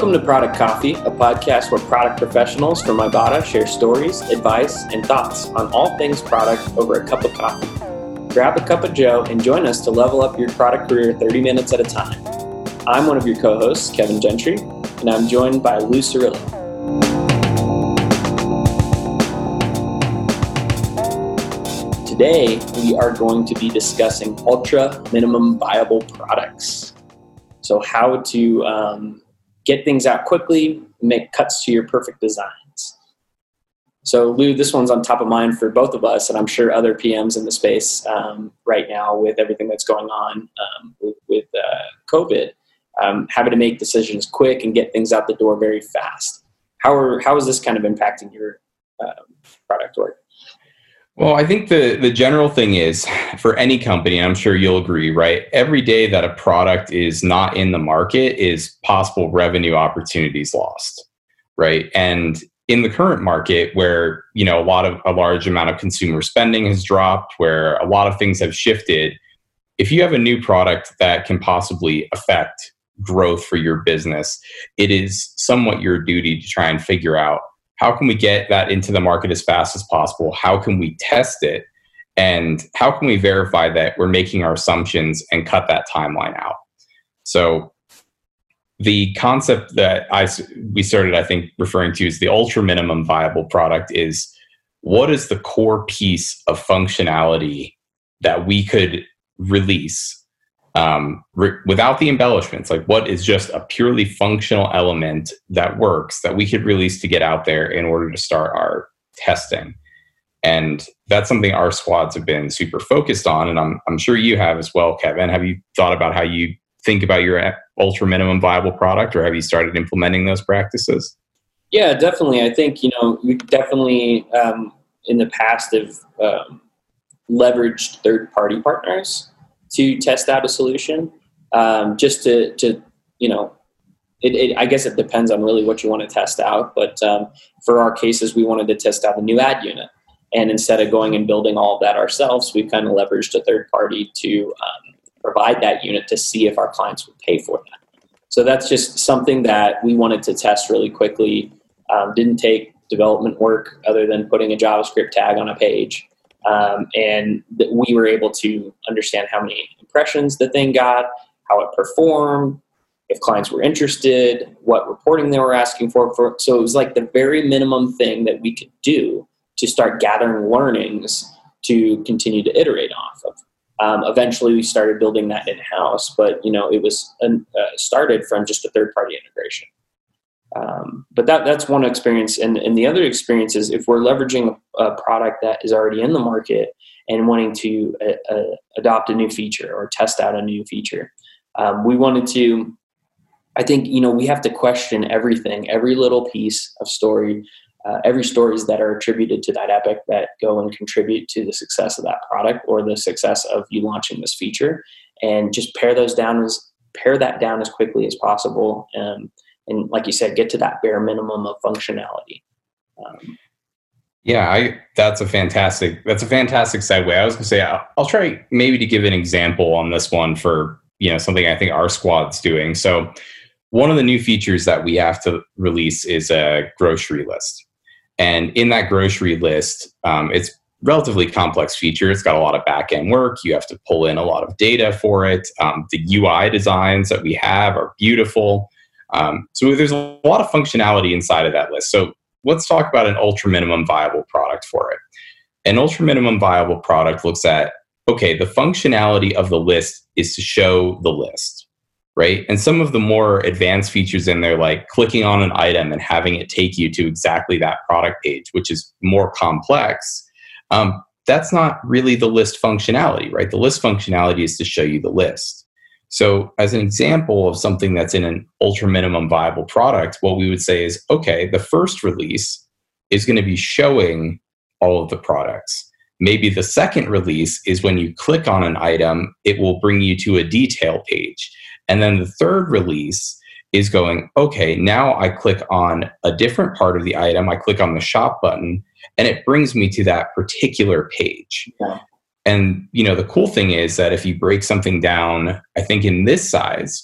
Welcome to Product Coffee, a podcast where product professionals from Ibotta share stories, advice, and thoughts on all things product over a cup of coffee. Grab a cup of Joe and join us to level up your product career 30 minutes at a time. I'm one of your co-hosts, Kevin Gentry, and I'm joined by Lou Cirillo. Today, we are going to be discussing ultra minimum viable products. So how to get things out quickly, make cuts to your perfect designs. So Lou, this one's on top of mind for both of us, and I'm sure other PMs in the space right now with everything that's going on with COVID, having to make decisions quick and get things out the door very fast. How is this kind of impacting your product work? Well, I think the general thing is for any company, and I'm sure you'll agree, right? Every day that a product is not in the market is possible revenue opportunities lost, right? And in the current market where, a large amount of consumer spending has dropped, where a lot of things have shifted, if you have a new product that can possibly affect growth for your business, it is somewhat your duty to try and figure out, how can we get that into the market as fast as possible? How can we test it? And how can we verify that we're making our assumptions and cut that timeline out? So the concept that we started, I think, referring to as the ultra minimum viable product is, what is the core piece of functionality that we could release without the embellishments? Like, what is just a purely functional element that works that we could release to get out there in order to start our testing? And that's something our squads have been super focused on, and I'm sure you have as well, Kevin. Have you thought about how you think about your ultra minimum viable product, or have you started implementing those practices? Yeah, definitely. I think we definitely in the past have leveraged third-party partners to test out a solution, just to I guess it depends on really what you want to test out. But for our cases, we wanted to test out a new ad unit. And instead of going and building all of that ourselves, we've kind of leveraged a third party to provide that unit to see if our clients would pay for that. So that's just something that we wanted to test really quickly. Didn't take development work other than putting a JavaScript tag on a page. And we were able to understand how many impressions the thing got, how it performed, if clients were interested, what reporting they were asking for. So it was like the very minimum thing that we could do to start gathering learnings to continue to iterate off of. Eventually, we started building that in-house, but it was started from just a third-party integration. But that's one experience. And the other experience is if we're leveraging a product that is already in the market and wanting to adopt a new feature or test out a new feature, we wanted to, I think, we have to question everything, every little piece of story, every stories that are attributed to that epic that go and contribute to the success of that product or the success of you launching this feature, and just pare that down as quickly as possible. And like you said, get to that bare minimum of functionality. That's a fantastic segue. I was going to say, I'll try maybe to give an example on this one for, something I think our squad's doing. So one of the new features that we have to release is a grocery list. And in that grocery list, it's relatively complex feature. It's got a lot of back-end work. You have to pull in a lot of data for it. The UI designs that we have are beautiful. So there's a lot of functionality inside of that list. So let's talk about an ultra minimum viable product for it. An ultra minimum viable product looks at, okay, the functionality of the list is to show the list, right? And some of the more advanced features in there, like clicking on an item and having it take you to exactly that product page, which is more complex, that's not really the list functionality, right? The list functionality is to show you the list. So as an example of something that's in an ultra minimum viable product, what we would say is, okay, the first release is going to be showing all of the products. Maybe the second release is when you click on an item, it will bring you to a detail page. And then the third release is going, okay, now I click on a different part of the item. I click on the shop button and it brings me to that particular page. Yeah. And, the cool thing is that if you break something down, I think in this size,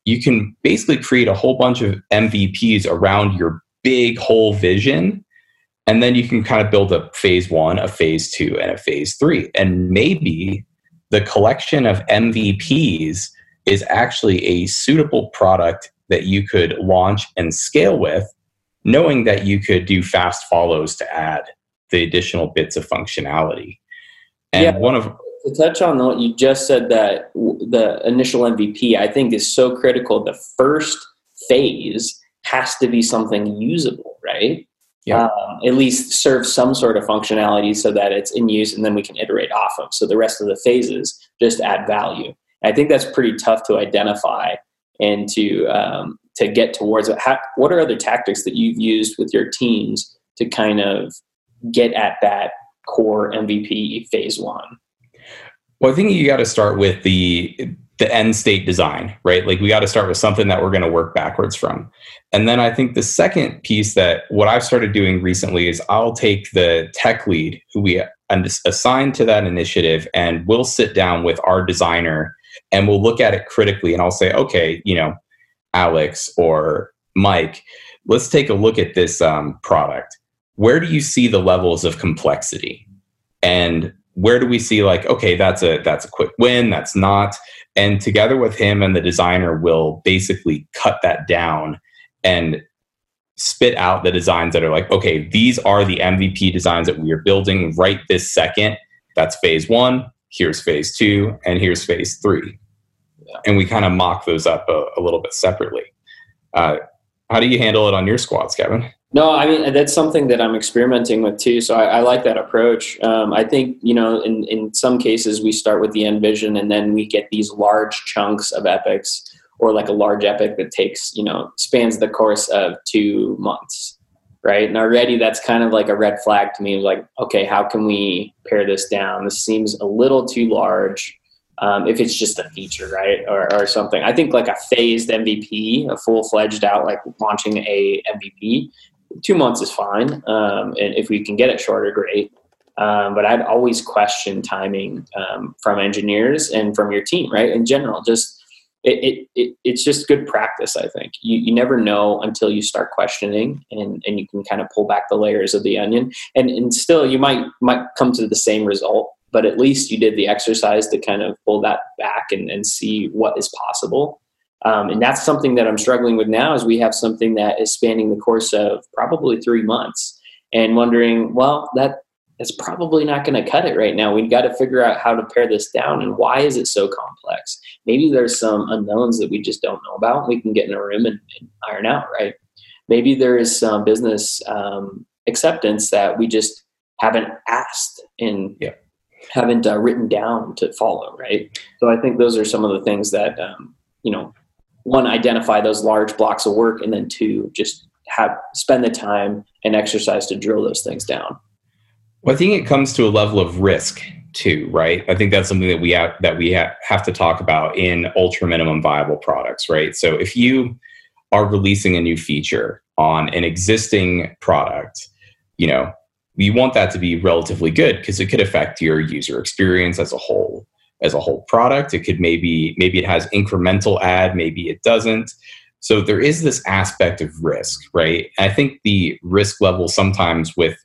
you can basically create a whole bunch of MVPs around your big whole vision. And then you can kind of build a phase 1, a phase 2, and a phase 3. And maybe the collection of MVPs is actually a suitable product that you could launch and scale with, knowing that you could do fast follows to add the additional bits of functionality. And to touch on what you just said, that the initial MVP, I think, is so critical. The first phase has to be something usable, right? Yeah. At least serve some sort of functionality so that it's in use, and then we can iterate off of. So the rest of the phases just add value. I think that's pretty tough to identify and to get towards it. What are other tactics that you've used with your teams to kind of get at that core MVP phase 1? Well, I think you got to start with the end state design, right? Like we got to start with something that we're going to work backwards from. And then I think the second piece that what I've started doing recently is I'll take the tech lead who we assign to that initiative, and we'll sit down with our designer and we'll look at it critically. And I'll say, okay, Alex or Mike, let's take a look at this product. Where do you see the levels of complexity? And where do we see like, okay, that's a quick win, that's not. And together with him and the designer, will basically cut that down and spit out the designs that are like, okay, these are the MVP designs that we are building right this second. That's phase 1, here's phase 2, and here's phase 3. Yeah. And we kind of mock those up a little bit separately. How do you handle it on your squads, Kevin? No, I mean, that's something that I'm experimenting with too. So I like that approach. I think, in some cases we start with the end vision and then we get these large chunks of epics, or like a large epic that takes, spans the course of 2 months, right? And already that's kind of like a red flag to me. Like, okay, how can we pare this down? This seems a little too large. If it's just a feature, right? Or something. I think like a phased MVP, a full-fledged out, like launching a MVP, 2 months is fine. And if we can get it shorter, great. But I'd always question timing from engineers and from your team, right? In general, just it's just good practice, I think. You never know until you start questioning, and you can kind of pull back the layers of the onion. And still you might come to the same result, but at least you did the exercise to kind of pull that back and see what is possible. And that's something that I'm struggling with now, is we have something that is spanning the course of probably 3 months, and wondering, well, that's probably not going to cut it right now. We've got to figure out how to pare this down, and why is it so complex? Maybe there's some unknowns that we just don't know about. We can get in a room and iron out, right? Maybe there is some business acceptance that we just haven't asked and haven't written down to follow, right? So I think those are some of the things that, one, identify those large blocks of work, and then 2, just spend the time and exercise to drill those things down. Well, I think it comes to a level of risk too, right? I think that's something that we have to talk about in ultra minimum viable products, right? So if you are releasing a new feature on an existing product, you want that to be relatively good, because it could affect your user experience as a whole product. It could maybe it has incremental add, maybe it doesn't. So there is this aspect of risk, right? I think the risk level sometimes with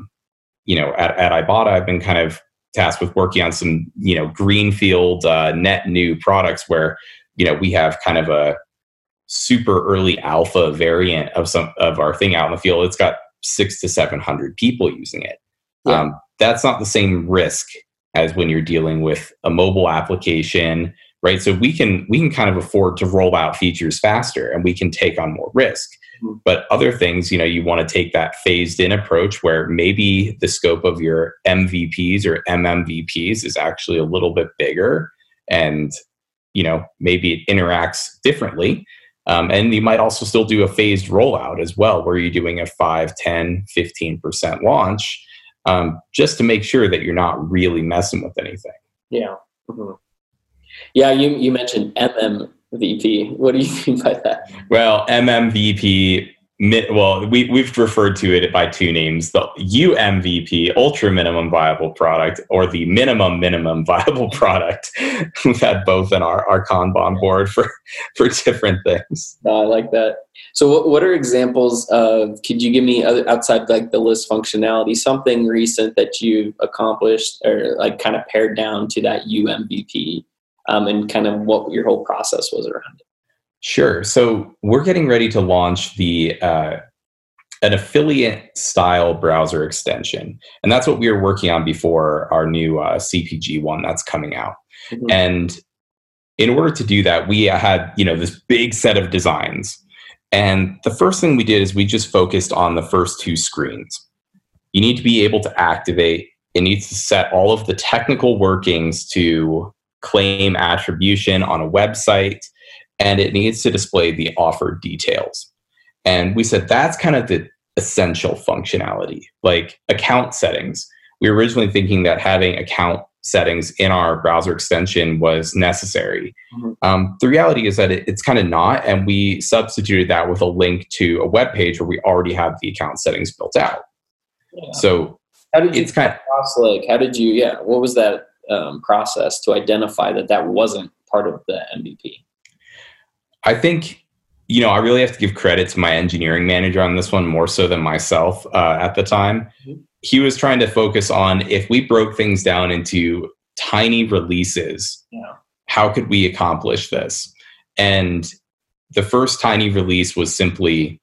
at Ibotta, I've been kind of tasked with working on some, greenfield, net new products where, we have kind of a super early alpha variant of some of our thing out in the field. It's got 600 to 700 people using it. Yeah. That's not the same risk as when you're dealing with a mobile application, right? So we can kind of afford to roll out features faster, and we can take on more risk. But other things, you want to take that phased in approach where maybe the scope of your MVPs or MMVPs is actually a little bit bigger, and, maybe it interacts differently. And you might also still do a phased rollout as well, where you're doing a 5, 10, 15% launch, just to make sure that you're not really messing with anything. Yeah. Mm-hmm. Yeah. You mentioned MMVP. What do you mean by that? Well, MMVP, we've referred to it by two names: the UMVP, ultra minimum viable product, or the minimum viable product. We've had both in our Kanban board for different things. I like that. So what are examples of, could you give me outside like the list functionality, something recent that you've accomplished or like kind of pared down to that UMVP, and kind of what your whole process was around it? Sure. So we're getting ready to launch an affiliate style browser extension. And that's what we were working on before our new CPG one that's coming out. Mm-hmm. And in order to do that, we had, this big set of designs. And the first thing we did is we just focused on the first two screens. You need to be able to activate. It needs to set all of the technical workings to claim attribution on a website, and it needs to display the offer details. And we said that's kind of the essential functionality, like account settings. We were originally thinking that having account settings in our browser extension was necessary. Mm-hmm. The reality is that it's kind of not, and we substituted that with a link to a web page where we already have the account settings built out. Yeah. So how did you what was that process to identify that wasn't part of the MVP? I think, I really have to give credit to my engineering manager on this one more so than myself at the time. Mm-hmm. He was trying to focus on, if we broke things down into tiny releases, how could we accomplish this? And the first tiny release was simply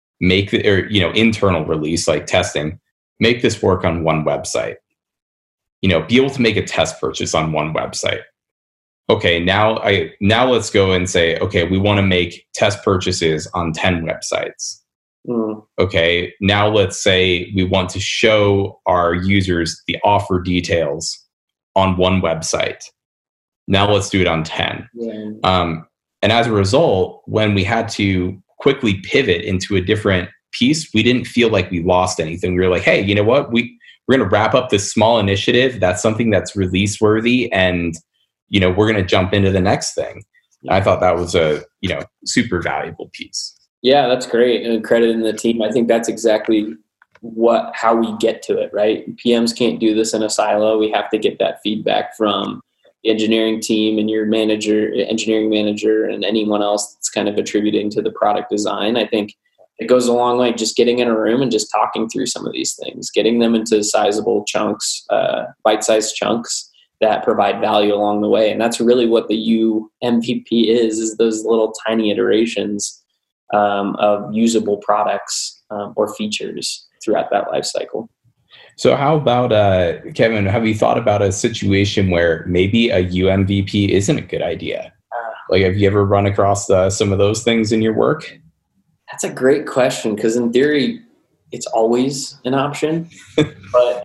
internal release, like testing, make this work on one website. Be able to make a test purchase on one website. Okay, now let's go and say, okay, we want to make test purchases on 10 websites. Mm. Okay, now let's say we want to show our users the offer details on one website. Now let's do it on 10. Yeah. And as a result, when we had to quickly pivot into a different piece, we didn't feel like we lost anything. We were like, hey, you know what? We're going to wrap up this small initiative. That's something that's release worthy, and we're going to jump into the next thing. I thought that was a super valuable piece. Yeah, that's great. And credit in the team. I think that's exactly how we get to it, right? PMs can't do this in a silo. We have to get that feedback from the engineering team and your engineering manager, and anyone else that's kind of attributing to the product design. I think it goes a long way, just getting in a room and just talking through some of these things, getting them into sizable chunks, bite-sized chunks that provide value along the way. And that's really what the UMVP is those little tiny iterations of usable products or features throughout that life cycle. So how about, Kevin, have you thought about a situation where maybe a UMVP isn't a good idea? Like, have you ever run across some of those things in your work? That's a great question, because in theory, it's always an option. But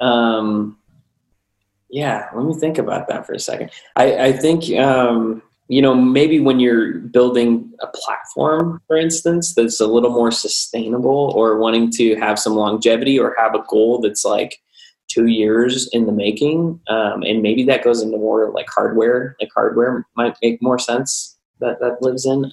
let me think about that for a second. I think, maybe when you're building a platform, for instance, that's a little more sustainable, or wanting to have some longevity, or have a goal that's like 2 years in the making, and maybe that goes into more like hardware. Like hardware might make more sense that lives in.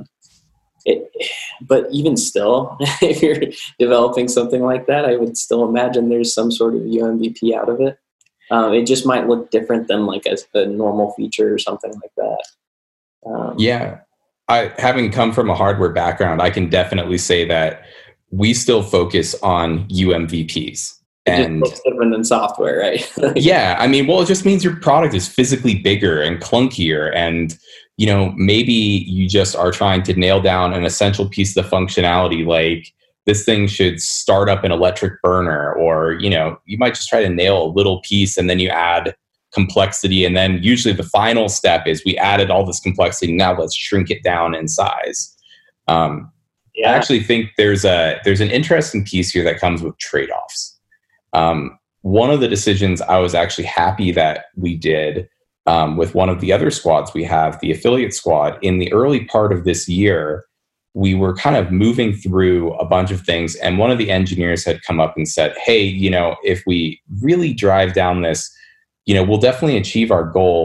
But even still, if you're developing something like that, I would still imagine there's some sort of UMVP out of it. It just might look different than like a normal feature or something like that. Having come from a hardware background, I can definitely say that we still focus on UMVPs. It just looks different than software, right? It just means your product is physically bigger and clunkier, and maybe you just are trying to nail down an essential piece of the functionality, like this thing should start up an electric burner, or you might just try to nail a little piece, and then you add complexity, and then usually the final step is we added all this complexity, now let's shrink it down in size. I actually think there's an interesting piece here that comes with trade-offs. One of the decisions I was actually happy that we did with one of the other squads we have, the affiliate squad, in the early part of this year, we were kind of moving through a bunch of things, and one of the engineers had come up and said, hey, if we really drive down this, we'll definitely achieve our goal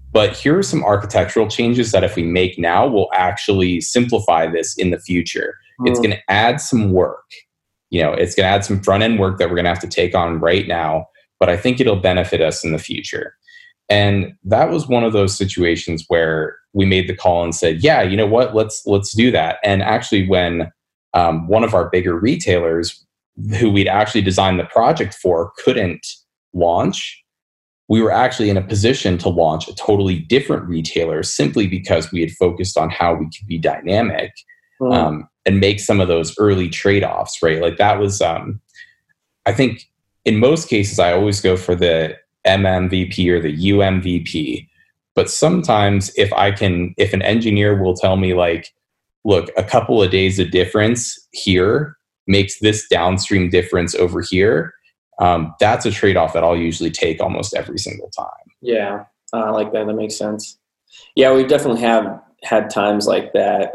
but here are some architectural changes that if we make now, will actually simplify this in the future. It's going to add some work. It's going to add some front end work that we're going to have to take on right now, but I think it'll benefit us in the future. And that was one of those situations where we made the call and said, yeah, you know what, let's do that. And actually when one of our bigger retailers who we'd actually designed the project for couldn't launch, we were actually in a position to launch a totally different retailer simply because we had focused on how we could be dynamic and make some of those early trade-offs, right? Like that was, I think in most cases, I always go for the MMVP or the UMVP. But sometimes if an engineer will tell me like, look, a couple of days of difference here makes this downstream difference over here, that's a trade-off that I'll usually take almost every single time. Yeah, I like that. That makes sense. Yeah, we definitely have had times like that,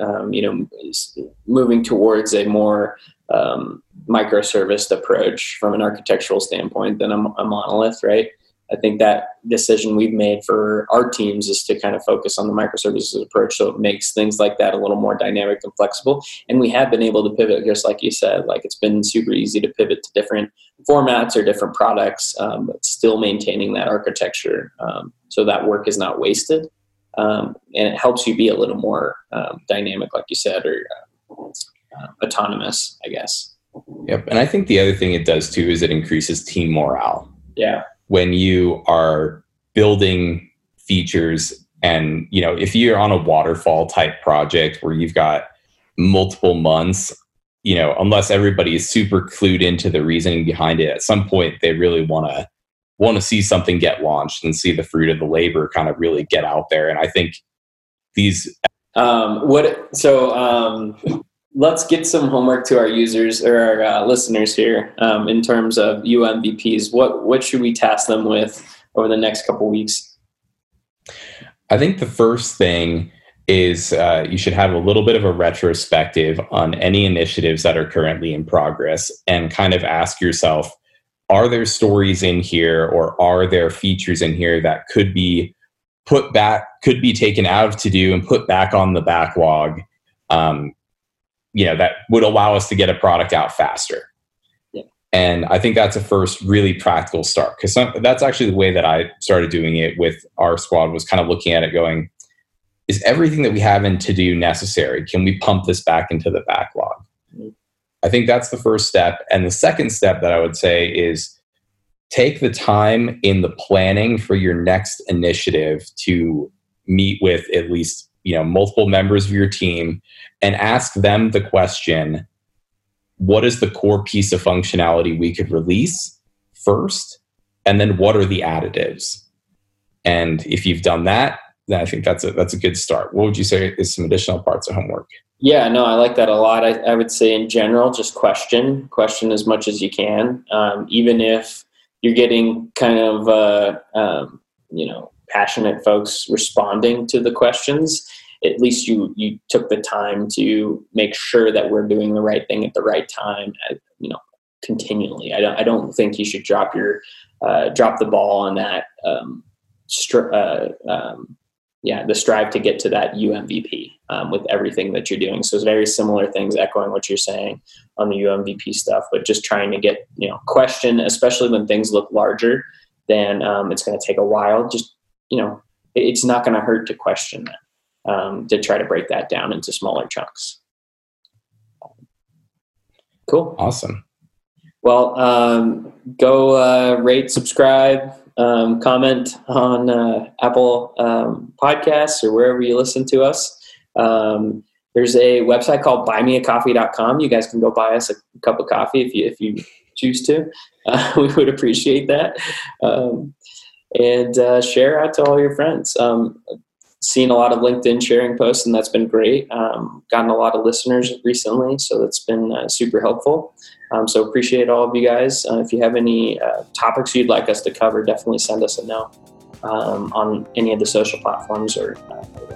moving towards a more microserviced approach from an architectural standpoint than a monolith, right? I think that decision we've made for our teams is to kind of focus on the microservices approach, so it makes things like that a little more dynamic and flexible. And we have been able to pivot, just like you said, like it's been super easy to pivot to different formats or different products, but still maintaining that architecture, so that work is not wasted. And it helps you be a little more dynamic, like you said, or autonomous, I guess. Yep. And I think the other thing it does too is it increases team morale. Yeah. When you are building features and, if you're on a waterfall type project where you've got multiple months, unless everybody is super clued into the reasoning behind it, at some point they really want to see something get launched and see the fruit of the labor kind of really get out there. And I think these... let's get some homework to our users or our listeners here in terms of UMVPs. What should we task them with over the next couple weeks? I think the first thing is you should have a little bit of a retrospective on any initiatives that are currently in progress and kind of ask yourself, are there stories in here or are there features in here that could be taken out of to-do and put back on the backlog, that would allow us to get a product out faster. Yeah. And I think that's a first really practical start, because that's actually the way that I started doing it with our squad, was kind of looking at it going, is everything that we have in to-do necessary? Can we pump this back into the backlog? Mm-hmm. I think that's the first step. And the second step that I would say is take the time in the planning for your next initiative to meet with at least multiple members of your team and ask them the question, what is the core piece of functionality we could release first? And then what are the additives? And if you've done that, then I think that's a good start. What would you say is some additional parts of homework? Yeah, no, I like that a lot. I would say in general, just question as much as you can. Even if you're getting kind of, passionate folks responding to the questions, at least you took the time to make sure that we're doing the right thing at the right time, continually. I don't think you should drop the ball on that, the strive to get to that UMVP with everything that you're doing. So it's very similar things, echoing what you're saying on the UMVP stuff, but just trying to get, question, especially when things look larger, then it's going to take a while. Just, it's not going to hurt to question that, to try to break that down into smaller chunks. Cool. Awesome. Well, go rate, subscribe, comment on Apple Podcasts or wherever you listen to us. There's a website called buymeacoffee.com. You guys can go buy us a cup of coffee if you choose to. We would appreciate that. And share out to all your friends. Seen a lot of LinkedIn sharing posts, and that's been great. Gotten a lot of listeners recently, so that's been super helpful. So appreciate all of you guys. If you have any topics you'd like us to cover, definitely send us a note on any of the social platforms.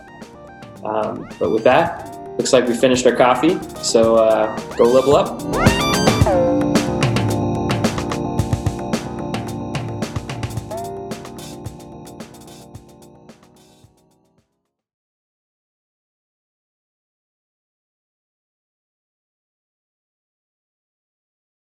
But with that, looks like we finished our coffee. So go level up.